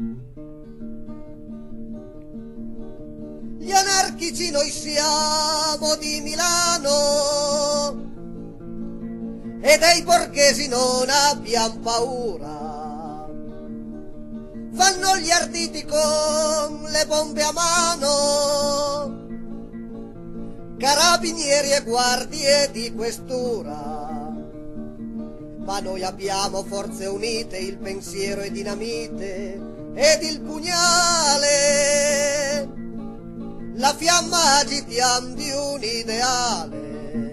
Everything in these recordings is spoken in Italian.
Gli anarchici noi siamo di Milano e dei borghesi non abbiamo paura. Fanno gli arditi con le bombe a mano, carabinieri e guardie di questura. Ma noi abbiamo forze unite, il pensiero e dinamite ed il pugnale, la fiamma agitiam di un ideale.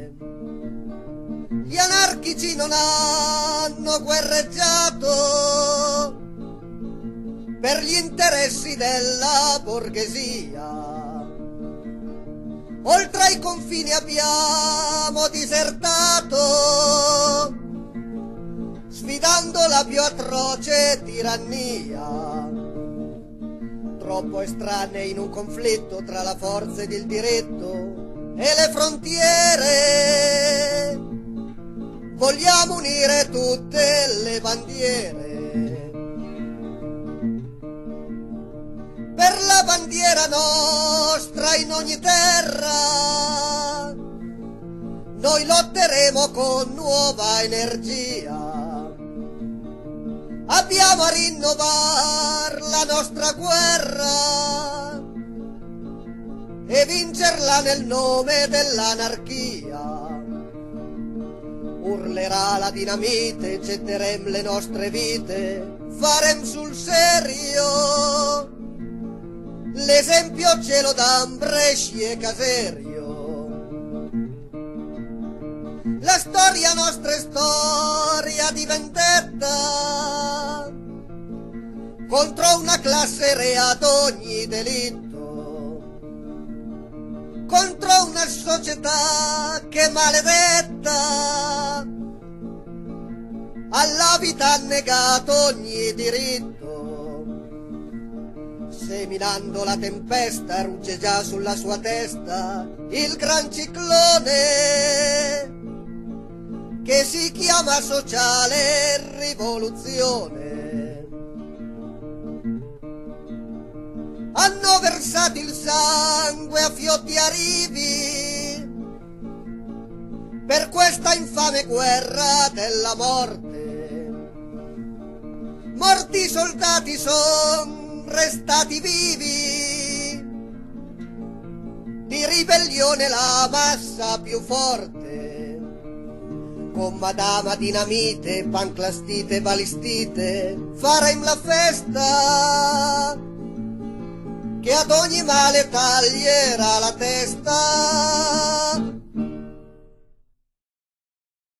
Gli anarchici non hanno guerreggiato per gli interessi della borghesia. Oltre ai confini abbiamo disertato, sfidando la più atroce tirannia. Troppo estranei in un conflitto tra la forza ed il diritto e le frontiere, vogliamo unire tutte le bandiere. Per la bandiera nostra in ogni terra noi lotteremo con nuova energia. Abbiamo a rinnovar la nostra guerra e vincerla nel nome dell'anarchia. Urlerà la dinamite, getterem le nostre vite, farem sul serio. L'esempio ce lo dan Bresci e Caserio. La storia nostra è storia di vendetta contro una classe rea ad ogni delitto, contro una società che è maledetta alla vita ha negato ogni diritto. Seminando la tempesta rugge già sulla sua testa il gran ciclone che si chiama sociale rivoluzione. Hanno versato il sangue a fioti a rivi per questa infame guerra della morte. Morti soldati son restati vivi, di ribellione la massa più forte, con Madama Dinamite, Panclastite, Balistite, farem la festa che ad ogni male taglierà la testa.